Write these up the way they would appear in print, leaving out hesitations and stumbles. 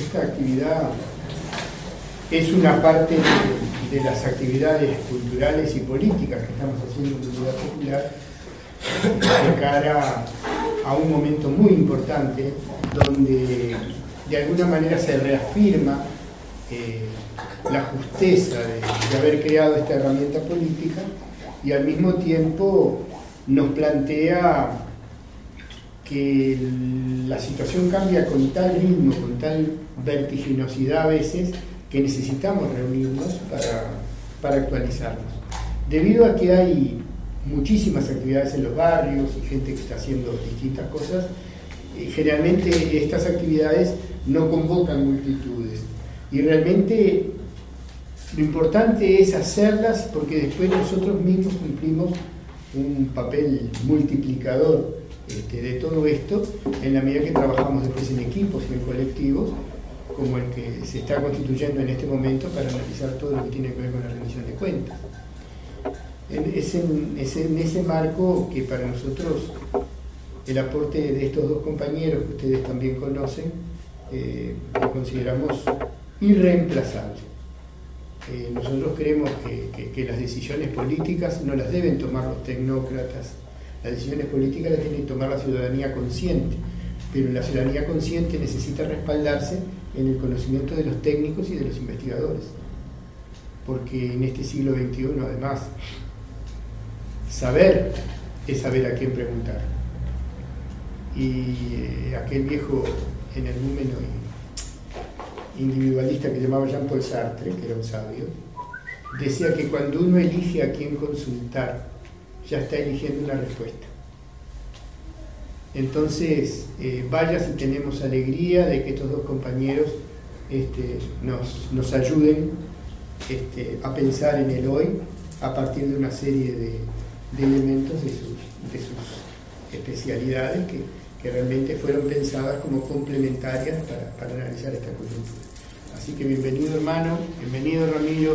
esta actividad es una parte de las actividades culturales y políticas que estamos haciendo en la Unidad Popular de cara a un momento muy importante donde de alguna manera se reafirma la justeza de haber creado esta herramienta política y al mismo tiempo nos plantea que la situación cambia con tal ritmo, con tal vertiginosidad a veces, que necesitamos reunirnos para actualizarnos. Debido a que hay muchísimas actividades en los barrios y gente que está haciendo distintas cosas, generalmente estas actividades no convocan multitudes y realmente lo importante es hacerlas porque después nosotros mismos cumplimos un papel multiplicador de todo esto en la medida que trabajamos después en equipos y en colectivos como el que se está constituyendo en este momento para analizar todo lo que tiene que ver con la rendición de cuentas. Es en ese marco que para nosotros el aporte de estos dos compañeros que ustedes también conocen lo consideramos irreemplazable. Nosotros creemos que las decisiones políticas no las deben tomar los tecnócratas, las decisiones políticas las tiene que tomar la ciudadanía consciente, pero la ciudadanía consciente necesita respaldarse en el conocimiento de los técnicos y de los investigadores, porque en este siglo XXI además saber es saber a quién preguntar. Y aquel viejo energúmeno individualista que llamaba Jean-Paul Sartre, que era un sabio, decía que cuando uno elige a quién consultar, ya está eligiendo una respuesta. Entonces, vaya si tenemos alegría de que estos dos compañeros nos ayuden a pensar en el hoy a partir de una serie de elementos de sus especialidades que realmente fueron pensadas como complementarias para analizar esta coyuntura. Así que bienvenido hermano, bienvenido Ramiro,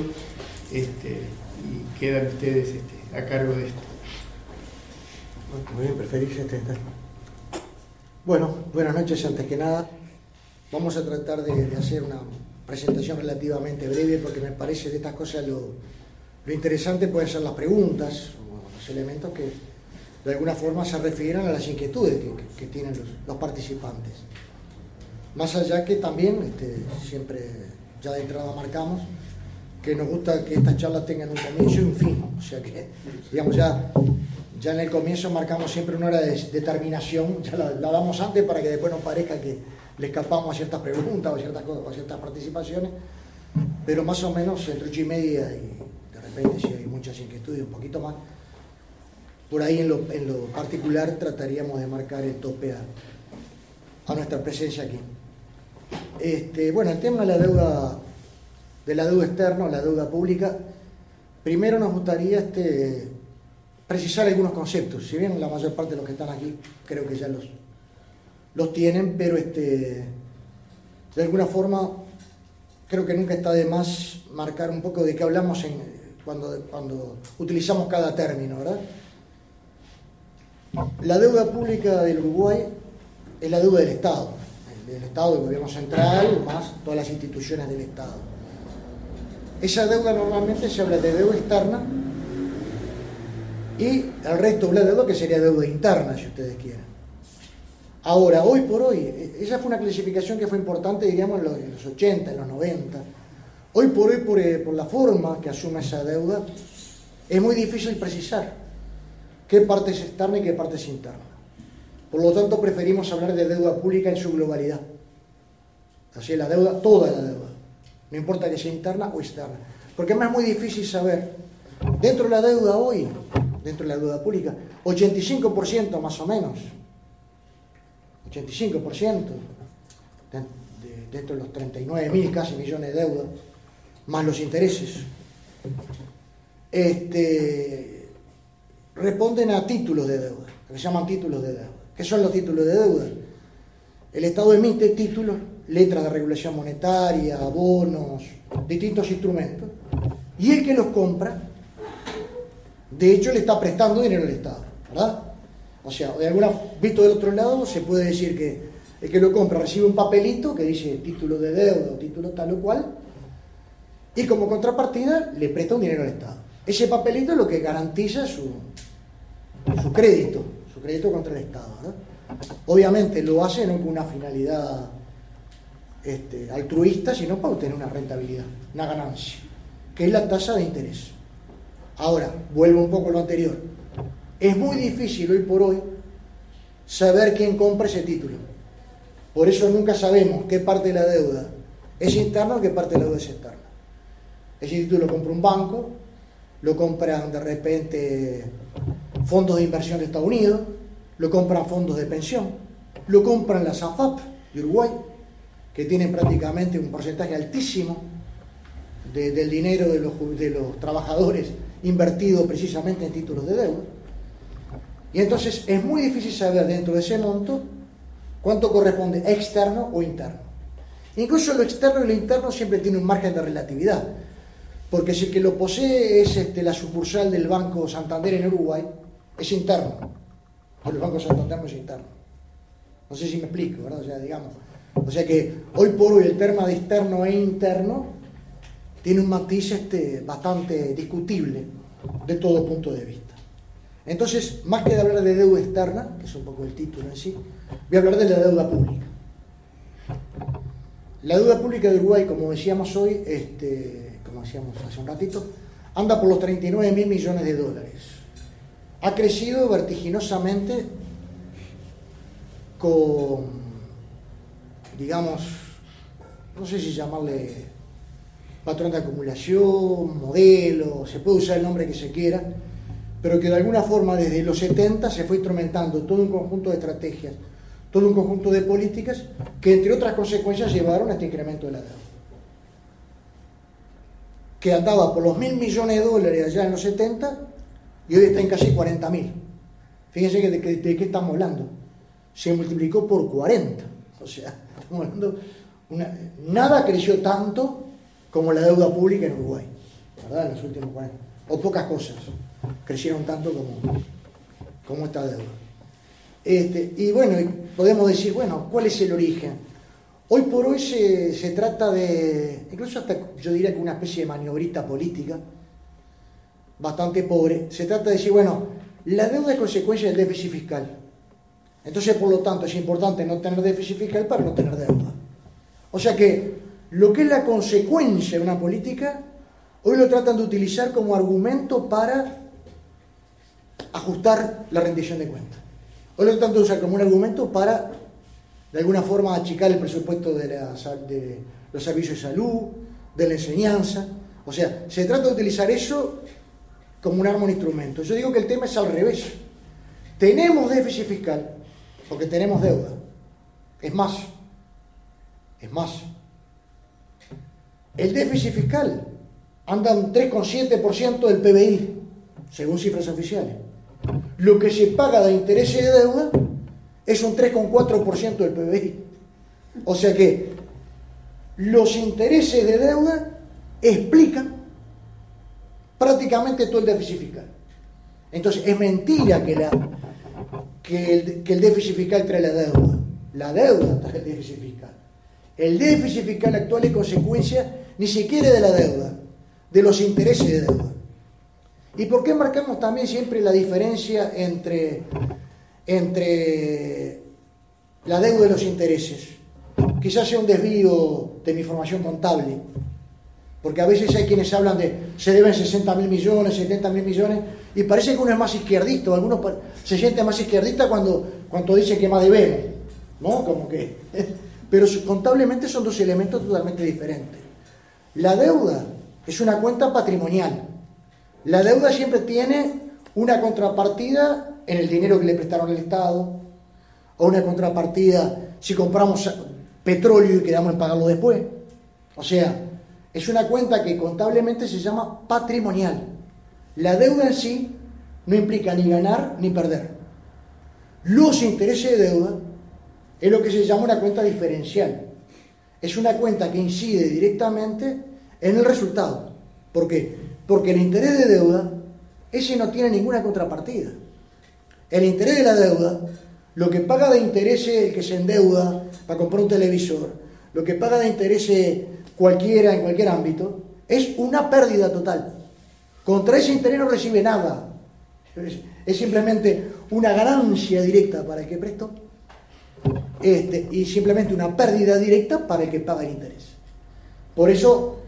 y quedan ustedes a cargo de esto. Muy bien, preferís Bueno, buenas noches antes que nada. Vamos a tratar de hacer una presentación relativamente breve porque me parece de estas cosas lo interesante pueden ser las preguntas o los elementos que de alguna forma se refieran a las inquietudes que tienen los participantes. Más allá que también, siempre ya de entrada marcamos, que nos gusta que estas charlas tengan un comienzo y un fin. O sea que, digamos, ya en el comienzo marcamos siempre una hora de terminación, ya la damos antes para que después nos parezca que le escapamos a ciertas preguntas o a ciertas cosas, o a ciertas participaciones, pero más o menos entre 8:30 y de repente si hay muchas inquietudes, un poquito más. Por ahí en lo particular trataríamos de marcar el tope a nuestra presencia aquí. Bueno, el tema de la deuda externa, la deuda pública, primero nos gustaría precisar algunos conceptos, si bien la mayor parte de los que están aquí creo que ya los tienen, pero de alguna forma creo que nunca está de más marcar un poco de qué hablamos cuando utilizamos cada término, ¿verdad? La deuda pública del Uruguay es la deuda del Estado, del gobierno central, más todas las instituciones del Estado. Esa deuda normalmente se habla de deuda externa y el resto de la deuda que sería deuda interna, si ustedes quieren. Ahora, hoy por hoy, esa fue una clasificación que fue importante, diríamos, en los 80, en los 90. Hoy por hoy, por la forma que asume esa deuda, es muy difícil precisar qué parte es externa y qué parte es interna. Por lo tanto, preferimos hablar de deuda pública en su globalidad. Así es la deuda, toda la deuda. No importa que sea interna o externa. Porque además es muy difícil saber, dentro de la deuda hoy, dentro de la deuda pública, 85% más o menos, 85%, dentro de los 39.000 casi millones de deuda, más los intereses, responden a títulos de deuda, que se llaman títulos de deuda. ¿Qué son los títulos de deuda? El Estado emite títulos, letras de regulación monetaria, bonos, distintos instrumentos, y el que los compra, de hecho, le está prestando dinero al Estado, ¿verdad? O sea, visto del otro lado, se puede decir que El que lo compra recibe un papelito que dice título de deuda o título tal o cual, y como contrapartida le presta un dinero al Estado. Ese papelito es lo que garantiza su crédito contra el Estado, ¿no? Obviamente lo hace no con una finalidad altruista, sino para obtener una rentabilidad, una ganancia, que es la tasa de interés. Ahora, vuelvo un poco a lo anterior. Es muy difícil hoy por hoy saber quién compra ese título. Por eso nunca sabemos qué parte de la deuda es interna o qué parte de la deuda es externa. Ese título lo compra un banco, lo compran de repente fondos de inversión de Estados Unidos, lo compran fondos de pensión, lo compran las AFAP de Uruguay, que tienen prácticamente un porcentaje altísimo del dinero de los trabajadores invertido precisamente en títulos de deuda. Y entonces es muy difícil saber dentro de ese monto cuánto corresponde externo o interno. Incluso lo externo y lo interno siempre tiene un margen de relatividad, porque si el que lo posee es la sucursal del Banco Santander en Uruguay, es interno, pero el Banco Santander no es interno. No sé si me explico, ¿verdad? O sea que hoy por hoy el tema de externo e interno tiene un matiz bastante discutible de todo punto de vista. Entonces, más que de hablar de deuda externa, que es un poco el título en sí, voy a hablar de la deuda pública. La deuda pública de Uruguay, como decíamos hoy, como decíamos hace un ratito, anda por los 39.000 millones de dólares. Ha crecido vertiginosamente con, digamos, no sé si llamarle patrón de acumulación, modelo, se puede usar el nombre que se quiera, pero que de alguna forma desde los 70 se fue instrumentando todo un conjunto de estrategias, todo un conjunto de políticas que entre otras consecuencias llevaron a este incremento de la deuda, que andaba por los 1.000 millones de dólares allá en los 70 y hoy está en casi 40.000. Fíjense que de qué estamos hablando, se multiplicó por 40, o sea, estamos hablando, nada creció tanto como la deuda pública en Uruguay, ¿verdad? En los últimos 40, o pocas cosas crecieron tanto como esta deuda. Y bueno, podemos decir, bueno, ¿cuál es el origen? Hoy por hoy se trata de, incluso hasta yo diría que una especie de maniobrita política, bastante pobre. Se trata de decir, bueno, la deuda es consecuencia del déficit fiscal. Entonces, por lo tanto, es importante no tener déficit fiscal para no tener deuda. O sea que lo que es la consecuencia de una política, hoy lo tratan de utilizar como argumento para ajustar la rendición de cuentas. Hoy lo tratan de usar como un argumento para, de alguna forma, achicar el presupuesto de los servicios de salud, de la enseñanza. O sea, se trata de utilizar eso como un arma, un instrumento. Yo digo que el tema es al revés. Tenemos déficit fiscal porque tenemos deuda. Es más, el déficit fiscal anda un 3,7% del PBI, según cifras oficiales. Lo que se paga de intereses de deuda es un 3,4% del PBI. O sea que los intereses de deuda explican prácticamente todo el déficit fiscal. Entonces, es mentira que el déficit fiscal trae la deuda. La deuda trae el déficit fiscal. El déficit fiscal actual es consecuencia ni siquiera de la deuda, de los intereses de deuda. ¿Y por qué marcamos también siempre la diferencia entre la deuda y los intereses? Quizás sea un desvío de mi formación contable, porque a veces hay quienes hablan de se deben 60.000 millones, 70.000 millones, y parece que uno es más izquierdista, o algunos se sienten más izquierdistas cuando dicen que más debemos, ¿no? Como que, pero contablemente son dos elementos totalmente diferentes. La deuda es una cuenta patrimonial. La deuda siempre tiene una contrapartida en el dinero que le prestaron al Estado, o una contrapartida si compramos petróleo y quedamos en pagarlo después. O sea, es una cuenta que contablemente se llama patrimonial. La deuda en sí no implica ni ganar ni perder. Los intereses de deuda es lo que se llama una cuenta diferencial. Es una cuenta que incide directamente en el resultado. ¿Por qué? Porque el interés de deuda, ese no tiene ninguna contrapartida. El interés de la deuda Lo que paga de interés el que se endeuda para comprar un televisor, lo que paga de interés cualquiera en cualquier ámbito, es una pérdida total. Contra ese interés no recibe nada. Es simplemente una ganancia directa para el que prestó y simplemente una pérdida directa para el que paga el interés. Por eso,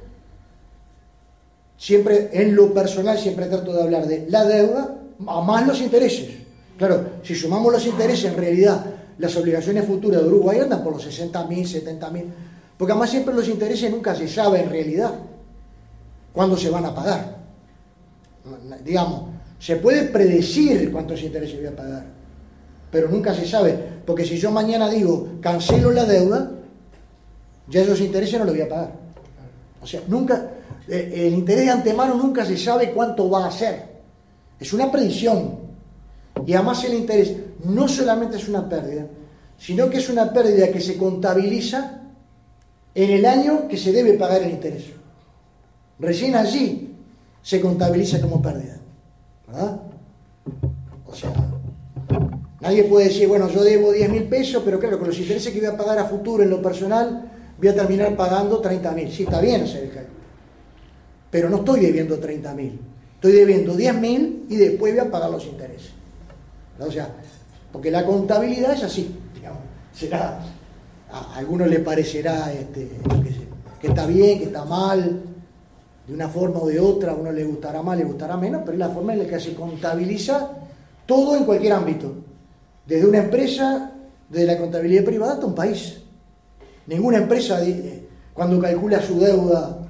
siempre en lo personal, siempre trato de hablar de la deuda a más los intereses. Claro, si sumamos los intereses, en realidad las obligaciones futuras de Uruguay andan por los 60.000, 70.000, porque además siempre los intereses nunca se sabe en realidad cuándo se van a pagar. Digamos, se puede predecir cuántos intereses voy a pagar, pero nunca se sabe, porque si yo mañana digo cancelo la deuda, ya esos intereses no los voy a pagar. O sea, nunca, el interés de antemano nunca se sabe cuánto va a ser. Es una predicción. Y además el interés no solamente es una pérdida, sino que es una pérdida que se contabiliza en el año que se debe pagar el interés. Recién allí se contabiliza como pérdida, ¿verdad? O sea, nadie puede decir, bueno, yo debo 10.000 pesos, pero claro, con los intereses que voy a pagar a futuro en lo personal, voy a terminar pagando 30.000. Sí, está bien hacer el cálculo, pero no estoy debiendo 30.000, estoy debiendo 10.000 y después voy a pagar los intereses. O sea, porque la contabilidad es así, digamos, será, a algunos les parecerá que está bien, que está mal, de una forma o de otra, a uno le gustará más, le gustará menos, pero es la forma en la que se contabiliza todo en cualquier ámbito, desde una empresa, desde la contabilidad privada hasta un país. Ninguna empresa, cuando calcula su deuda,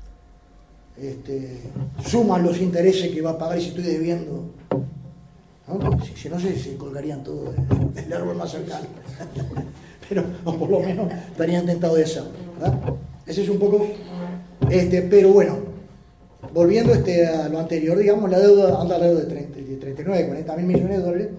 suma los intereses que va a pagar y si estoy debiendo, ¿no? Si no se colgarían todo del árbol más cercano. Pero, o por lo menos estarían tentados de hacerlo, ¿verdad? Ese es un poco, pero bueno, volviendo a lo anterior, digamos, la deuda anda alrededor de 39, 40 mil millones de dólares.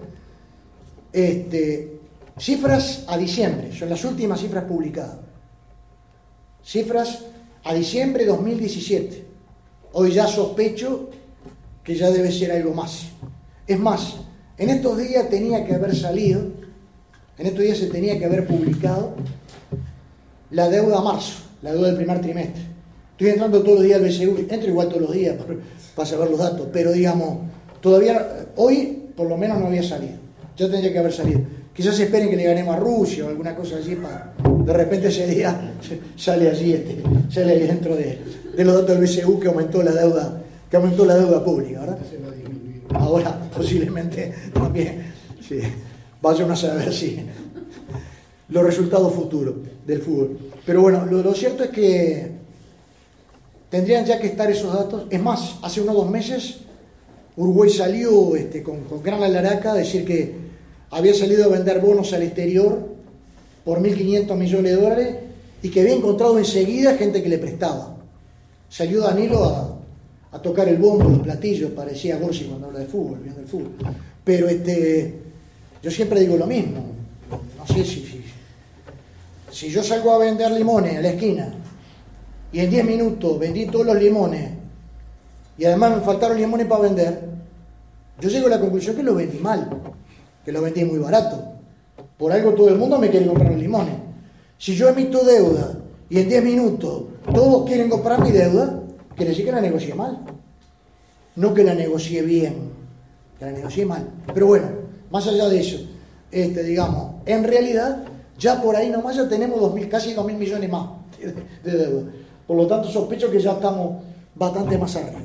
Cifras a diciembre, son las últimas cifras publicadas. Cifras a diciembre de 2017. Hoy ya sospecho que ya debe ser algo más. Es más, en estos días tenía que haber salido, en estos días se tenía que haber publicado la deuda a marzo, la deuda del primer trimestre. Estoy entrando todos los días al BCU, entro igual todos los días para saber los datos, pero digamos, todavía, hoy por lo menos no había salido, ya tendría que haber salido. Quizás esperen que le ganemos a Rusia o alguna cosa así, para de repente ese día sale allí, sale ahí dentro de los datos del BCU que aumentó la deuda pública, ¿verdad? Ahora posiblemente también, sí, vayan a saber si los resultados futuros del fútbol. Pero bueno, lo cierto es que tendrían ya que estar esos datos. Es más, hace unos 2 meses Uruguay salió con gran alaraca a decir que había salido a vender bonos al exterior por 1.500 millones de dólares y que había encontrado enseguida gente que le prestaba. Salió Danilo a tocar el bombo, los platillos, parecía Gorsi cuando habla de fútbol, viendo el fútbol. Pero yo siempre digo lo mismo. No sé si yo salgo a vender limones a la esquina y en 10 minutos vendí todos los limones y además me faltaron limones para vender, yo llego a la conclusión que los vendí mal, que los vendí muy barato. Por algo todo el mundo me quiere comprar los limones. Si yo emito deuda y en 10 minutos todos quieren comprar mi deuda, quiere decir que la negocié mal. No que la negocié bien, que la negocié mal. Pero bueno, más allá de eso, digamos, en realidad ya por ahí nomás ya tenemos casi 2.000 millones más de deuda. Por lo tanto, sospecho que ya estamos bastante más arriba.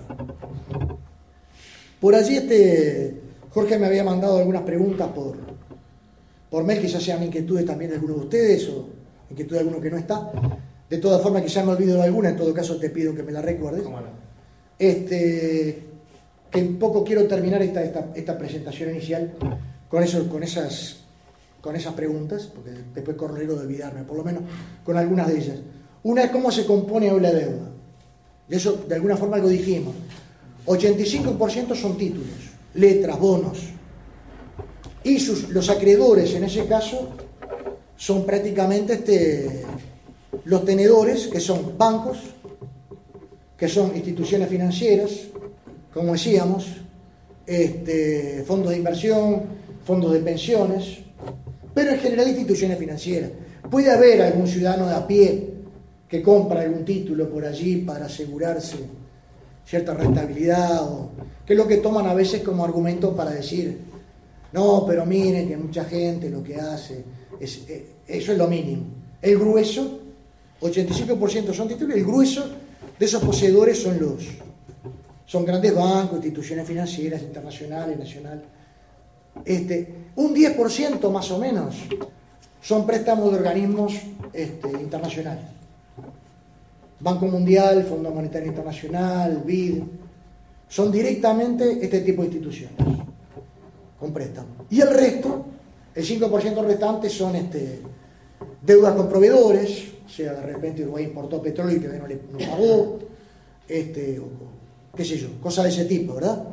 Por allí Jorge me había mandado algunas preguntas por mail, quizás sean inquietudes también de algunos de ustedes o inquietudes de alguno que no está. De todas formas, quizás me olvido de alguna, en todo caso te pido que me la recuerdes. ¿Cómo no? Que un poco quiero terminar esta presentación inicial con esas preguntas, porque después corro el riesgo de olvidarme, por lo menos con algunas de ellas. Una es cómo se compone hoy la deuda. Y eso, de alguna forma, algo dijimos. 85% son títulos, letras, bonos. Y los acreedores, en ese caso, son prácticamente los tenedores, que son bancos, que son instituciones financieras, como decíamos, fondos de inversión, fondos de pensiones, pero en general instituciones financieras. Puede haber algún ciudadano de a pie que compra algún título por allí para asegurarse cierta rentabilidad, o que es lo que toman a veces como argumento para decir, no, pero miren que mucha gente lo que hace, eso es lo mínimo. El grueso, 85% son títulos, el grueso de esos poseedores son grandes bancos, instituciones financieras, internacionales, nacionales. Un 10% más o menos son préstamos de organismos internacionales. Banco Mundial, Fondo Monetario Internacional, BID, son directamente este tipo de instituciones con préstamos. Y el resto, el 5% restante son deudas con proveedores, o sea, de repente Uruguay importó petróleo y que no pagó, o qué sé yo, cosas de ese tipo, ¿verdad?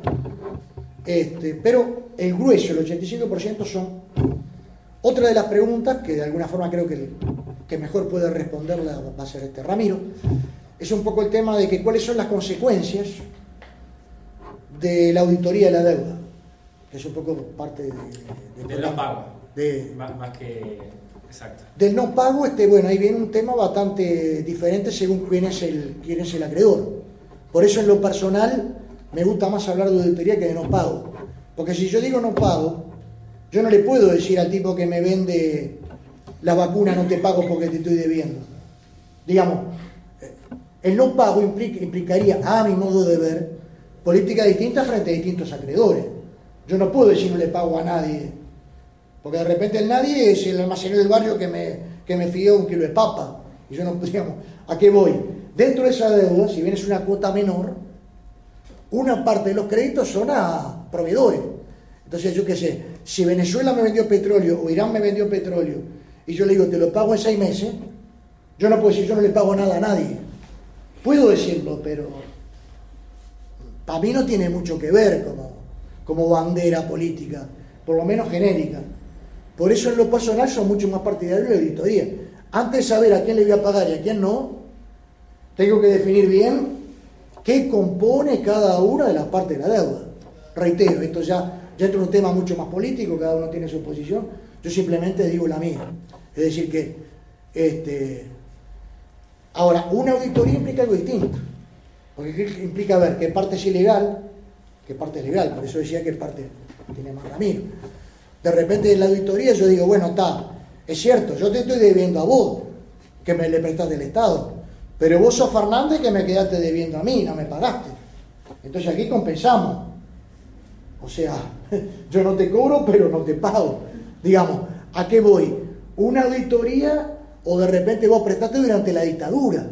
Pero el grueso, el 85% son. Otra de las preguntas, que de alguna forma creo que mejor puede responderla va a ser Ramiro, es un poco el tema de que cuáles son las consecuencias de la auditoría de la deuda, que es un poco parte del no pago, más que exacto. Del no pago, bueno, ahí viene un tema bastante diferente según quién es el acreedor. Por eso en lo personal me gusta más hablar de auditoría que de no pago, porque si yo digo no pago, yo no le puedo decir al tipo que me vende la vacuna no te pago porque te estoy debiendo. Digamos, el no pago implicaría, a mi modo de ver, políticas distintas frente a distintos acreedores. Yo no puedo decir no le pago a nadie, porque de repente el nadie es el almacenero del barrio que me fió un kilo de papa. Y yo no, digamos, ¿a qué voy? Dentro de esa deuda, si bien es una cuota menor, una parte de los créditos son a proveedores. Entonces, yo qué sé, si Venezuela me vendió petróleo o Irán me vendió petróleo y yo le digo, te lo pago en 6 meses, yo no puedo decir, yo no le pago nada a nadie. Puedo decirlo, pero para mí no tiene mucho que ver como bandera política, por lo menos genérica. Por eso en lo personal son mucho más partidarios de la auditoría. Antes de saber a quién le voy a pagar y a quién no, tengo que definir bien qué compone cada una de las partes de la deuda. Reitero, esto ya entra en un tema mucho más político, cada uno tiene su posición, yo simplemente digo la mía. Es decir que, ahora, una auditoría implica algo distinto, porque implica ver qué parte es ilegal, qué parte es legal, por eso decía que parte tiene más Ramiro. De repente en la auditoría yo digo, bueno, es cierto, yo te estoy debiendo a vos, que me le prestaste el Estado, pero vos sos Fernández que me quedaste debiendo a mí, no me pagaste. Entonces aquí compensamos. O sea, yo no te cobro, pero no te pago. Digamos, ¿a qué voy? Una auditoría, o de repente vos prestaste durante la dictadura,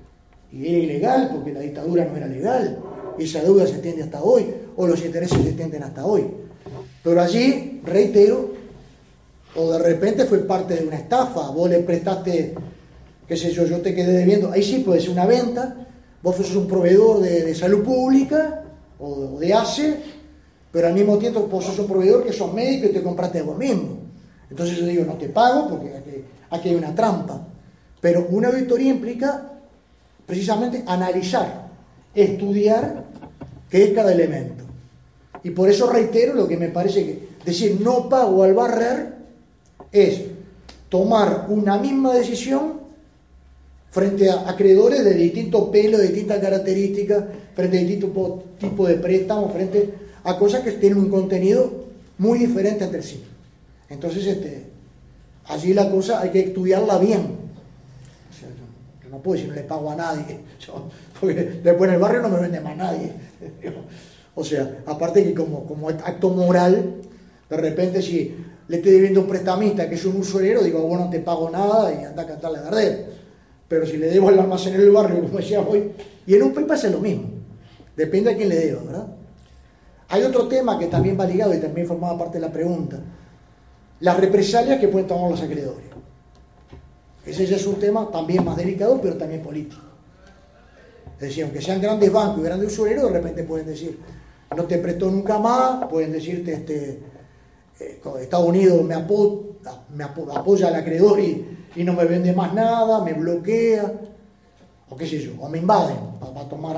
y era ilegal porque la dictadura no era legal, y esa deuda se extiende hasta hoy, o los intereses se extienden hasta hoy. Pero allí, reitero, o de repente fue parte de una estafa, vos le prestaste, qué sé yo te quedé debiendo, ahí sí puede ser una venta, vos sos un proveedor de salud pública, o de ACE, pero al mismo tiempo vos sos un proveedor que sos médico y te compraste a vos mismo. Entonces yo digo, no te pago porque aquí hay una trampa. Pero una auditoría implica precisamente analizar, estudiar qué es cada elemento. Y por eso reitero lo que me parece que decir no pago al barrer es tomar una misma decisión frente a acreedores de distintos pelos, de distintas características, frente a distintos tipos de préstamos, frente a cosas que tienen un contenido muy diferente entre sí. Entonces, allí la cosa hay que estudiarla bien. O sea, yo no puedo decir no le pago a nadie, porque después en el barrio no me vende más nadie. O sea, aparte que como acto moral, de repente si le estoy debiendo a un prestamista que es un usurero, digo, bueno, no te pago nada y anda a cantarle a Gardel. Pero si le debo al almacenero del barrio, como decía hoy, y en un país pasa lo mismo. Depende a quién le deba, ¿verdad? Hay otro tema que también va ligado y también formaba parte de la pregunta. Las represalias que pueden tomar los acreedores. Ese ya es un tema también más delicado, pero también político. Es decir, aunque sean grandes bancos y grandes usureros, de repente pueden decir, no te prestó nunca más, pueden decirte, Estados Unidos me apoya al acreedor y no me vende más nada, me bloquea, o qué sé yo, o me invaden para tomar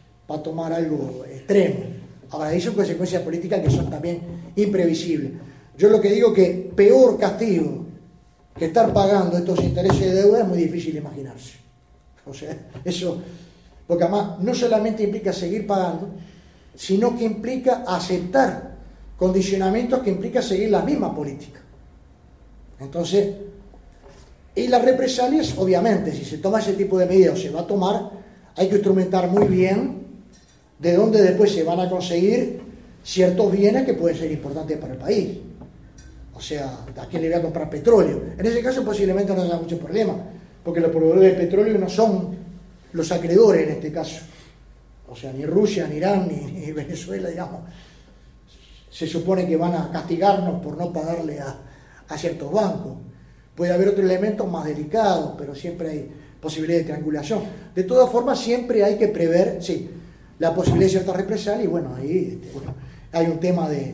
algo extremo. Ahora, hay son consecuencias políticas que son también imprevisibles. Yo lo que digo que peor castigo que estar pagando estos intereses de deuda es muy difícil imaginarse. O sea, eso, porque además no solamente implica seguir pagando, sino que implica aceptar condicionamientos que implica seguir la misma política. Entonces, y las represalias, obviamente, si se toma ese tipo de medidas o se va a tomar, hay que instrumentar muy bien de dónde después se van a conseguir ciertos bienes que pueden ser importantes para el país. O sea, ¿a quién le voy a comprar petróleo? En ese caso posiblemente no haya mucho problema, porque los proveedores de petróleo no son los acreedores en este caso. O sea, ni Rusia, ni Irán, ni Venezuela, digamos. Se supone que van a castigarnos por no pagarle a ciertos bancos. Puede haber otros elementos más delicados, pero siempre hay posibilidad de triangulación. De todas formas, siempre hay que prever, sí, la posibilidad de cierta represalia, y bueno, ahí hay un tema de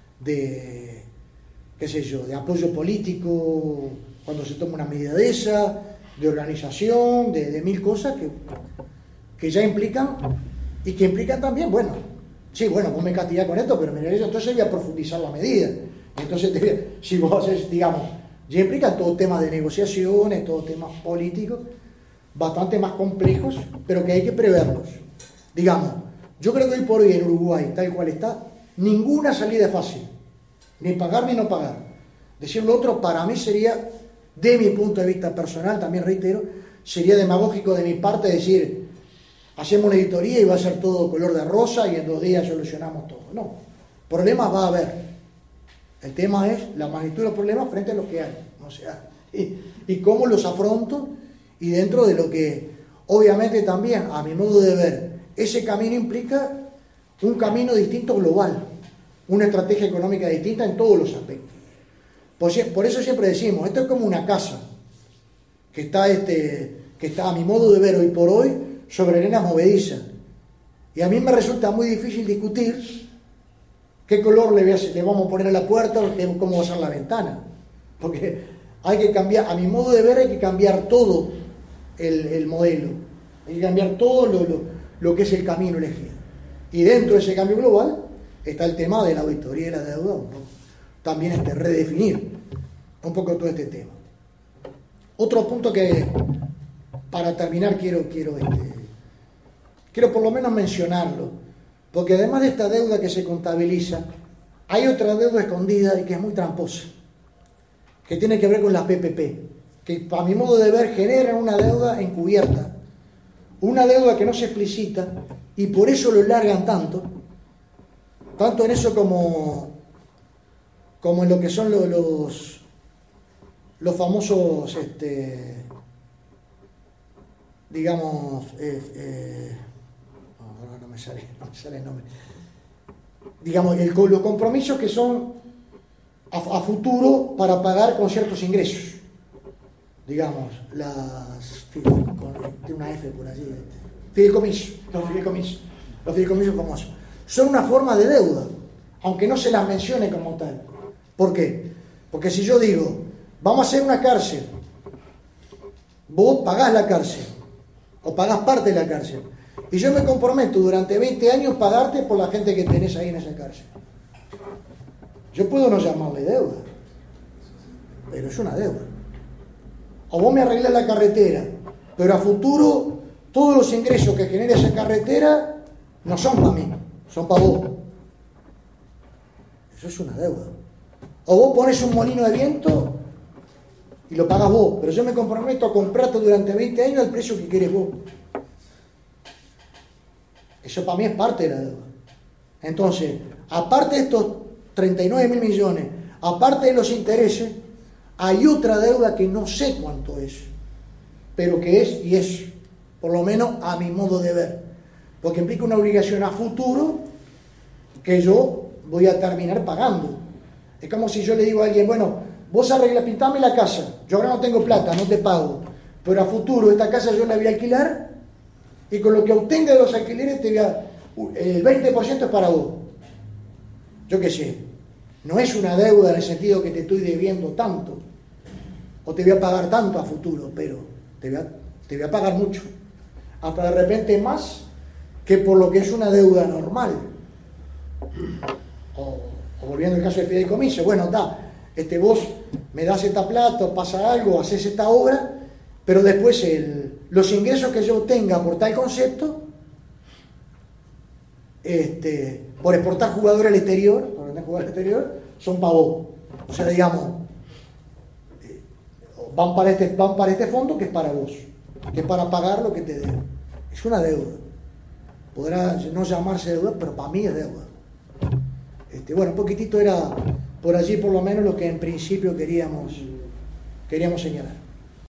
qué sé yo, de apoyo político cuando se toma una medida de esa, de organización, de mil cosas que ya implican, y que implican también, bueno, sí, bueno, vos me castigás con esto, pero mira, entonces voy a profundizar la medida. Entonces, si vos haces, digamos, ya implican todo temas de negociaciones, todo temas políticos, bastante más complejos, pero que hay que preverlos. Digamos, yo creo que hoy por hoy en Uruguay, tal cual está, ninguna salida es fácil. Ni pagar ni no pagar. Decir lo otro para mí sería, de mi punto de vista personal, también reitero, sería demagógico de mi parte decir, hacemos una auditoría y va a ser todo color de rosa y en 2 días solucionamos todo. No, problemas va a haber. El tema es la magnitud de los problemas frente a los que hay. O sea, y cómo los afronto, y dentro de lo que, obviamente también, a mi modo de ver, ese camino implica un camino distinto global, una estrategia económica distinta en todos los aspectos. Por eso siempre decimos, esto es como una casa que está a mi modo de ver hoy por hoy sobre arenas movedizas. Y a mí me resulta muy difícil discutir qué color le vamos a poner a la puerta o cómo va a ser la ventana. Porque hay que cambiar, a mi modo de ver hay que cambiar todo el modelo. Hay que cambiar todo lo que es el camino elegido. Y dentro de ese cambio global está el tema de la auditoría y la deuda, un poco, también redefinir un poco todo este tema. Otro punto que, para terminar, quiero por lo menos mencionarlo, porque además de esta deuda que se contabiliza, hay otra deuda escondida y que es muy tramposa, que tiene que ver con las PPP, que a mi modo de ver generan una deuda encubierta, una deuda que no se explicita y por eso lo largan tanto en eso como en lo que son los famosos, digamos, no me sale el nombre, digamos, los compromisos que son a futuro para pagar con ciertos ingresos, digamos, tiene una F por allí, los fideicomisos famosos. Son una forma de deuda, aunque no se las mencione como tal. ¿Por qué? Porque si yo digo, vamos a hacer una cárcel, vos pagás la cárcel, o pagás parte de la cárcel, y yo me comprometo durante 20 años pagarte por la gente que tenés ahí en esa cárcel. Yo puedo no llamarle deuda, pero es una deuda. O vos me arreglás la carretera, pero a futuro todos los ingresos que genera esa carretera no son para mí, son para vos. Eso es una deuda. O vos pones un molino de viento y lo pagas vos, pero yo me comprometo a comprarte durante 20 años al precio que querés vos. Eso para mí es parte de la deuda. Entonces, aparte de estos 39.000 millones, aparte de los intereses, hay otra deuda que no sé cuánto es, pero que es, y es, por lo menos a mi modo de ver, porque implica una obligación a futuro que yo voy a terminar pagando. Es como si yo le digo a alguien, bueno, vos pintame la casa, yo ahora no tengo plata, no te pago, pero a futuro esta casa yo la voy a alquilar y con lo que obtenga de los alquileres el 20% es para vos. Yo qué sé, no es una deuda en el sentido que te estoy debiendo tanto o te voy a pagar tanto a futuro, pero te voy a pagar mucho, hasta de repente más que por lo que es una deuda normal. O volviendo al caso del fideicomiso, bueno, vos me das esta plata, pasa algo, haces esta obra, pero después los ingresos que yo tenga por tal concepto, por exportar jugadores al exterior, son para vos. O sea, digamos, van para este fondo que es para vos, que es para pagar lo que te deben. Es una deuda. Podrá no llamarse deuda, pero para mí es deuda. Bueno, un poquitito era por allí por lo menos lo que en principio queríamos señalar.